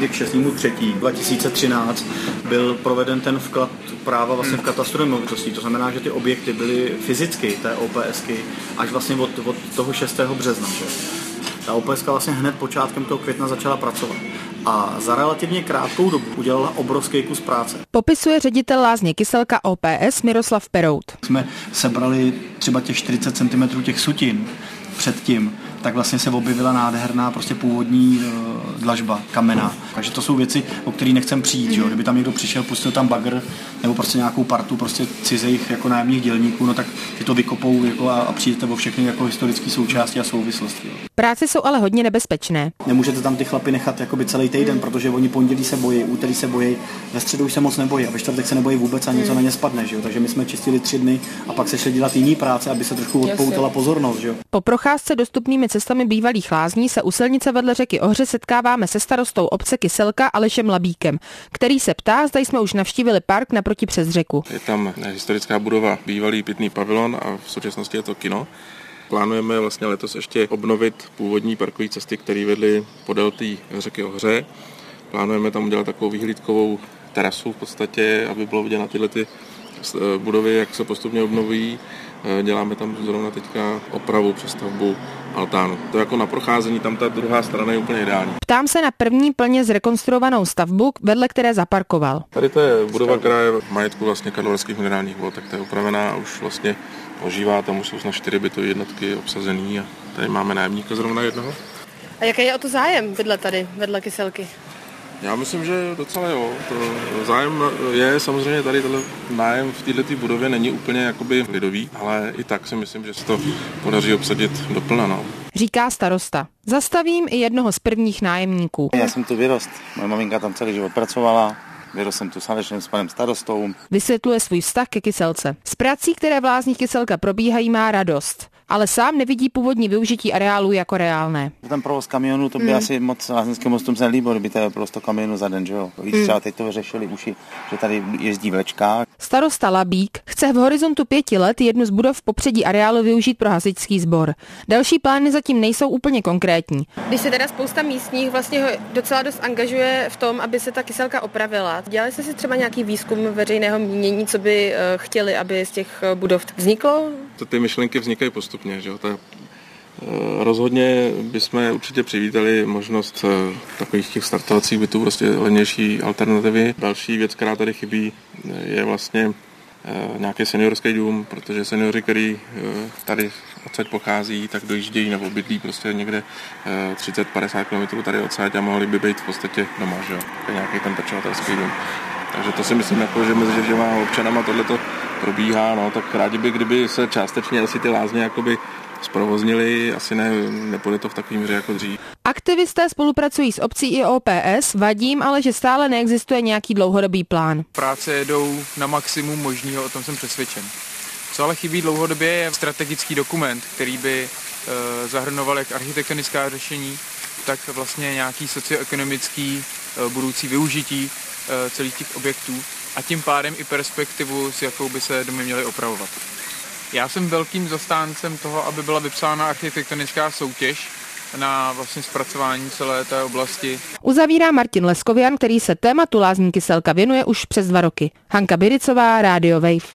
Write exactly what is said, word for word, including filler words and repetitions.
někdy k šestého třetího dva tisíce třináct byl proveden ten vklad práva vlastně v katastru nemovitostí. To znamená, že ty objekty byly fyzicky, té OPSky, až vlastně od, od toho šestého března. Že? Ta OPSka vlastně hned počátkem toho května začala pracovat. A za relativně krátkou dobu udělala obrovský kus práce. Popisuje ředitel lázně Kyselka O P S Miroslav Perout. Jsme sebrali třeba těch čtyřicet centimetrů těch sutin předtím, tak vlastně se objevila nádherná prostě původní uh, dlažba, kamenná. Takže to jsou věci, o kterých nechcem přijít. Jo? Kdyby tam někdo přišel, pustil tam bagr nebo prostě nějakou partu prostě cizích jako nájemních dělníků, no tak ty to vykopou jako a, a přijdete o všechny jako historické součásti a souvislosti. Jo? Práce jsou ale hodně nebezpečné. Nemůžete tam ty chlapy nechat jakoby celý týden, protože oni pondělí se bojí, úterý se bojí, ve středu už se moc nebojí a ve čtvrtek se nebojí vůbec a něco na ně spadne. Že jo? Takže my jsme čistili tři dny a pak se šli dělat jiný práce, aby se trošku odpoutala pozornost. Že jo? Po procházce dostupnými cestami bývalých lázní se u silnice vedle řeky Ohře setkáváme se starostou obce Kyselka Alešem Labíkem, který se ptá, zda jsme už navštívili park naproti přes řeku. Je tam historická budova, bývalý pitný pavilon a v současnosti je to kino. Plánujeme vlastně letos ještě obnovit původní parkové cesty, které vedly podél té řeky Ohře. Plánujeme tam udělat takovou výhlídkovou terasu v podstatě, aby bylo vidět na tyhle ty budovy, jak se postupně obnovují. Děláme tam zrovna teďka opravu, přestavbu altánu. To jako na procházení, tam ta druhá strana je úplně ideální. Ptám se na první plně zrekonstruovanou stavbu, vedle které zaparkoval. Tady to je budova, která je v majetku vlastně Karlovarských minerálních vod, tak to je upravená a už vlastně ožívá, tam už jsou snad čtyři bytové jednotky obsazený a tady máme nájemníka zrovna jednoho. A jaký je o to zájem vedle tady, vedle Kyselky? Já myslím, že docela jo. To zájem je samozřejmě tady tenhle nájem v této budově není úplně jakoby lidový, ale i tak si myslím, že se to podaří obsadit doplna. No. Říká starosta. Zastavím i jednoho z prvních nájemníků. Já jsem tu vyrost. Moje maminka tam celý život pracovala. Vyrostl jsem tu s Alešem, s panem starostou. Vysvětluje svůj vztah ke Kyselce. Z prací, které v lázních Kyselka probíhají, má radost. Ale sám nevidí původní využití areálu jako reálné. Ten provoz kamionů, to by mm. asi moc lázeňským mostům se nelíbilo, kdyby to je prostě kamionů za den, že jo. Víc mm. třeba teď to řešili uši, že tady jezdí vlečka. Starosta Labík chce v horizontu pěti let jednu z budov v popředí areálu využít pro hasičský sbor. Další plány zatím nejsou úplně konkrétní. Když se teda spousta místních vlastně ho docela dost angažuje v tom, aby se ta Kyselka opravila. Dělali jste si třeba nějaký výzkum veřejného mínění, co by chtěli, aby z těch budov vzniklo? To ty myšlenky vznikají postupně, že jo. Ta, rozhodně bychom určitě přivítali možnost takových těch startovacích bytů, prostě levnější alternativy. Další věc, která tady chybí, je vlastně nějaký seniorský dům, protože seniori, který tady odsaď pochází, tak dojíždějí nebo bydlí prostě někde třicet padesát kilometrů tady odsaď a mohli by být v podstatě doma, že jo. Nějaký ten pečovatelský dům. Takže to si myslím, jako, že mezi těma občanama tohleto probíhá, no, tak rádi by, kdyby se částečně asi ty lázně jakoby zprovoznili, asi ne, nepůjde to v takový míře jako dřív. Aktivisté spolupracují s obcí i O P S, vadí jim ale, že stále neexistuje nějaký dlouhodobý plán. Práce jedou na maximum možného, o tom jsem přesvědčen. Co ale chybí dlouhodobě je strategický dokument, který by e, zahrnoval jak architektonická řešení, tak vlastně nějaký socioekonomický e, budoucí využití e, celých těch objektů a tím pádem i perspektivu, s jakou by se domy měly opravovat. Já jsem velkým zastáncem toho, aby byla vypsána architektonická soutěž na vlastně zpracování celé té oblasti. Uzavírá Martin Leskovian, který se tématu lázní Kyselka věnuje už přes dva roky. Hanka Biricová, Radio Wave.